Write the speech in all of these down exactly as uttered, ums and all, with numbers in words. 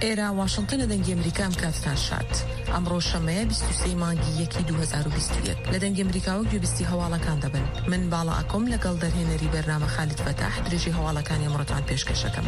ئێرە واشنگتن لە دەنگی ئەمریکام کاتتان شات. ئەمڕۆ شەمەیە بیست و سێ مانگی یەکی دوو هەزار و بیست و یەک لە دەنگی ئەمریکاوە گوێبیستی هەواڵەکان دەبن. من باڵا ئەکۆم لەگەڵ دەرهێنەری بەرنامە خالید فەتاح درێژی هەواڵەکانی ئەمڕۆتان پێشکەشەکەم.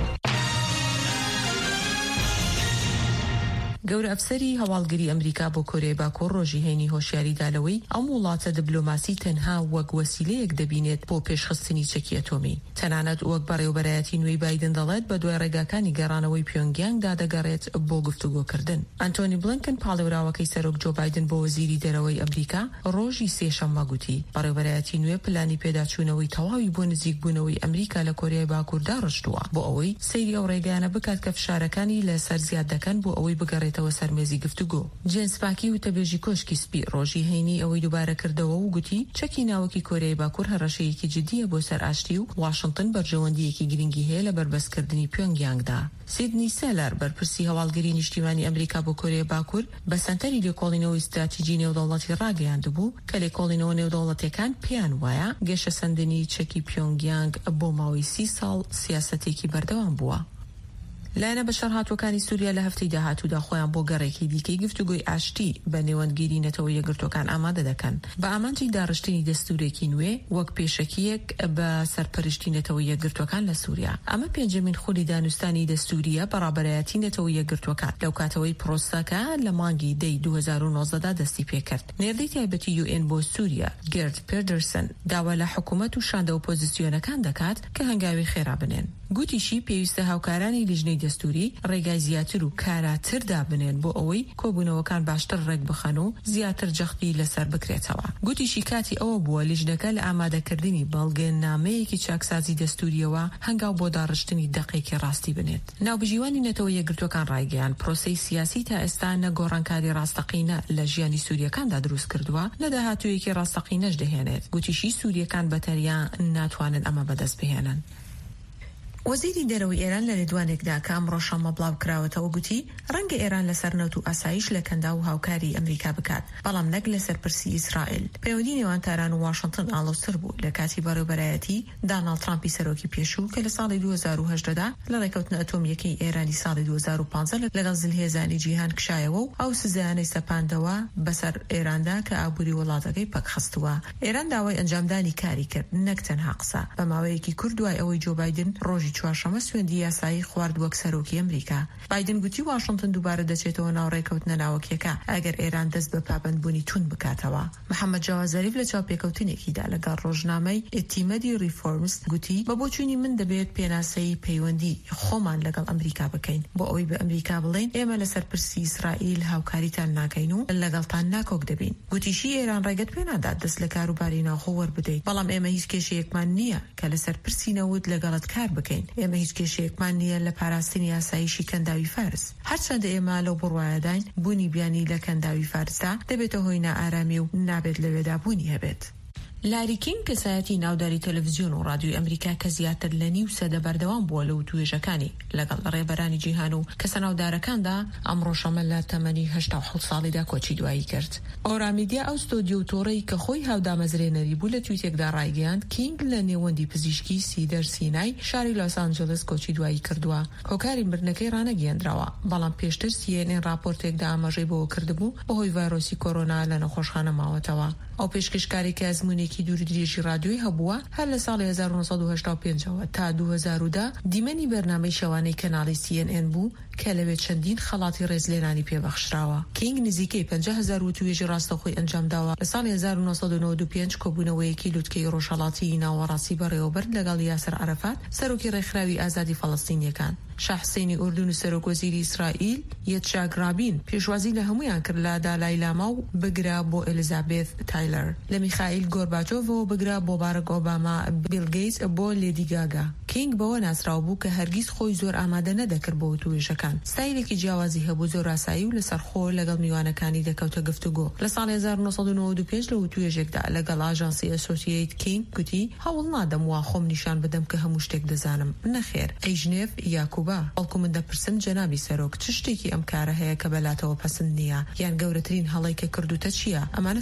گەورە ئەفسەری هەواڵگری ئەمریکا بۆ کۆریای باکوور ڕۆژی هەینی هۆشیاریدالەوەی ئەم وڵاتە دیبلۆماسی تەنها وەک وەسیلەیەک دەبینێت بۆ پێشخستنی چەکی ئەتۆمی. تەنانەت وەک بەڕێوەبەرایەتی نوێی بایدن دەڵێت بە دوای ڕێگاکانی گەڕانەوەی پیۆنگیانگدا دەگەڕێت بۆ گفتوگۆکردن. ئەنتۆنی بلینکن پاڵێوراوەکەی سەرۆک جۆ بایدن بۆ وەزیری دەرەوەی ئەمریکا ڕۆژی سێشەممە گوتی بەڕێوەبەرایەتی نوێ پلانی پێداچوونەوەی تەواوی بۆ نزیکبوونەوەی ئەمریکا لە کۆریای باکووردا ڕشتووە بۆ ئەوەی سەیری ئەو ڕێگانە بکات کە فشارەکانی لەسەر زیاد دەکەن بۆ ئەوەی بگەڕێتەوە سەرمێزی گفتوگۆ. جێنس پاکی وتەبێژی کۆشکی سپی ڕۆژی هەینی ئەوەی دووبارە کردەوە و گوتی چەکی ناوەکی کۆریای باکوور هەڕەشەیەکی جدیە بۆ سەر ئاشتی و واشنگتن بەرژەوەندیەکی گرنگی هەیە لە بەربەستکردنی پیۆنگیانگدا. سیدنی سێلار بەرپرسی هەواڵگری نیشتیمانی ئەمریکا بۆ کۆریای باکوور بە سەنتەری لێکۆڵینەوەی استراتیژی نێودەوڵەتی ڕاگەیاندبوو کە لێکۆڵینەوە نێودەوڵەتیەکان پێیان وایە گەشە سەندنی چەکی پیۆنگیانگ بۆ ماوەی سی ساڵ سیاسەتێکی بەردەوام بووە. لایەنە بەشەرهاتوەکانی سووریا لە هەفتەی داهاتوودا خۆیان بۆ گەڕێکی دیکەی گفتوگۆی ئاشتی بە نێوەندگیری نەتەوە یەکگرتوەکان ئامادە دەکەن بە ئامانجی داڕشتنی دەستورێکی نوێ وەک پێشەکیەک بە سەرپەرشتی نەتەوە یەکگرتوەکان لە سووریا. ئەمە پێنجەمین خولی دانوستانی دەستوریە بەڕابەرایەتی نەتەوە یەکگرتوەکان لەو کاتەوەی پرۆسەکە لە مانگی دەی دوو هەزار و نۆزدەدا دەستی پێکرد. نێردەی تایبەتی یو ئێن بۆ سووریا گرد پێردرسن داوا لە حکوومەت و شاندە ئۆپۆزیسیۆنەکان دەکات کە هەنگاوی خێرا بنێن. گوتیشی پێویستە هاوکارانی لیژنەی دەستوری ڕێگای زیاتر و کاراتردا بنێن بۆ ئەوەی کۆبوونەوەکان باشتر ڕێک بخەن و زیاتر جەختی لەسەر بکرێتەوە. گوتیشی کاتی ئەوە بووە لیژنەکە لە ئامادەکردنی بەڵگەنامەیەکی چاکسازی دەستوریەوە هەنگاو بۆ داڕشتنی دەقێکی ڕاستی بنێت. ناوبژیوانی نەتەوە یەکگرتوەکان ڕایگەیان پرۆسەی سیاسی تا ئێستا نە گۆڕانکاری ڕاستەقینە لە ژیانی سووریەکاندا دروست کردووە نە داهاتوویەکی ڕاستەقینەش دەهێنێت. گوتیشی سووریەکان بەتەریان ناتوانن ئەمە بەدەست بهێنن. وەزیری دەرەوەی ئێران لە لێدوانێکدا کە ئەمڕۆ شەمە بڵاو کراوەتەوە گوتی ڕەنگە ئێران لەسەر نەوت و ئاسایش لە کەندا و هاوکاری ئەمریکا بکات بەڵام نەک لەسەر پرسی ئیسرائیل. پەیوەندی نێوان تاران و واشنگتن ئاڵۆزتر بوو لە کاتی بەڕێوەبەرایەتی داناڵد ترامپی سەرۆکی پێشوو کە لە ساڵی دوو هەزار و هەژدەدا لە ڕێکەوتنە ئەتۆمیەکەی ئێرانی ساڵی دوو هەزار و پانزە لەگەڵ زلهێزانی جیهان کشایەوە و ئەو سزایانەی سەپاندەوە بەسەر ئێراندا کە ئابووری وڵاتەکەی پەکخستووە. ئێران داوای ئەنجامدانی کاری کرد نەک تەنها قسە. بە ماوەیەکی کورت دوای ئەوەی جۆ بایدن ڕۆژی چوارشەمە سوێندی یاسایی خوارد وەک سەرۆکی ئەمریکا. بایدن گوتی واشنگتن دووبارە دەچێتەوە ناو ڕێکەوتنە ناوەکیەکە ئەگەر ئێران دەست بە پابەندبوونی تون بکاتەوە. محەممەد جاواد زەریف لە چاوپێکەوتنێکیدا لەگەڵ ڕۆژنامەی ئێتیمەدی ریفۆرمس گوتی بە بۆچوونی من دەبێت پێناسەی پەیوەندی خۆمان لەگەڵ ئەمریکا بکەین بۆ ئەوەی بە ئەمریکا بڵێن ئێمە لەسەر پرسی ئیسرائیل هاوکاریتان ناکەین و لەگەڵتان ناکۆک دەبین. گوتیشی ئێران ڕێگەت پێ نادات دەست لە کاروباری ناوخۆ وەربدەیت بەڵام ئێمە هیچ کێشەیەکمان نییە کە لەسەر پرسی نەوت لەگەڵت کار بکەین. ئێمە هیچ کێشەیەکمان نییە لە پاراستنی یاساییشی کەنداوی فارس. هەرچەندە ئێمە لەو بڕوایەداین بوونی بیانی لە کەنداوی فارسدا دەبێتە هۆی نائارامی و نابێت لەوێدا بوونی هەبێت. لاری کینگ کەسایەتی ناوداری تەلەڤیزیۆن و رادیۆی ئەمریکا کە زیاتر لە نیو سەدە بەردەوام بووە لە وتوێژەکانی لەگەڵ ڕێبەرانی جیهان و کەسە ناودارەکاندا ئەمڕۆ شەمە لە تەمەنی هەشتا و حەوت ساڵیدا کۆچی دوایی کرد. ئۆرامیدیا ئەو ستۆدیۆ و تۆڕەی کە خۆی هاودامەزرێنەری بوو لە تویتێکدا ڕایگەیاند کینگ لە نێوەندی پزیشکی سیدەر سینای شاری لۆس ئانجلس کۆچی دوایی کردووە. هۆکاری مردنەکەی ڕانەگەیەندراوە بەڵام پێشتر سی ئێن ئێن راپۆرتێکدا ئاماژەی بۆ کردبوو بەهۆی ڤایرۆسی کۆرۆنا لە نەخۆشخانە ماوەتەوە. ئەو پێشکەشکاری کە ئەزموونێکی دووری درێژی رادیۆی هەبووە هەر لە ساڵی هەزار و نۆسەد و هەشتا و پێنجەوە تا دوو هەزار و دە دیمەنی بەرنامەی شەوانەی کەناڵی سی ئێن ئێن بوو کە لەوێ چەندین خەڵاتی ڕێزلێنانی پێبەخشراوە. کینگ نزیکەی پەنجا هەزار وتوێژی ڕاستەخۆی ئەنجام داوە. لە ساڵی هەزار و نۆسەد و نۆڤەت و پێنج کۆبوونەوەیەکی لوتکەی ڕۆژهەڵاتی ناوەڕاستی بەڕێوەبەر لەگەڵ یاسر عەرەفات سەرۆکی ڕێکخراوی ئازادی فەڵەستینیەکان. شاه حسینی ئوردون و سەرۆک وەزیری ئیسرائیل یەتشاک رابین پێشوازی لە هەمویان کرد لە دالای لاما و بگرا بۆ ئێلیزابێت تایلەر، لە میخائیل گۆرباچۆڤەوە بگرا بۆ بارەک ئۆباما، بیل گەیتس بۆ لێدی گاگا. کینگ بەوە ناسراو بوو کە هەرگیز خۆی زۆر ئامادە نەدەکرد بۆ وتوێژەکان. ستایلێکی جیاوازی هەبوو زۆر ئاسایی و لەسەرخۆ لەگەڵ میوانەکانی دەکەوتە گفتوگۆ. لە ساڵی هەزار و نۆسەد و نۆڤەت و پێنج لە وتوێژێکدا لەگەڵ ئاژانسی ئەسۆسییت کینگ گوتی هەوڵ نادەم وا خۆم نیشان بدەم کە هەموو شتێک دەزانم. نەخێر، ئەی ژنێف یاکوبا، بەڵکو من دەپرسم جەنابی سەرۆک چ شتێکی ئەم کارە هەیە کە بەلاتەوە پەسەند نییە یان گەورەترین هەڵەی کە کردوتە چییە؟ ئەمانە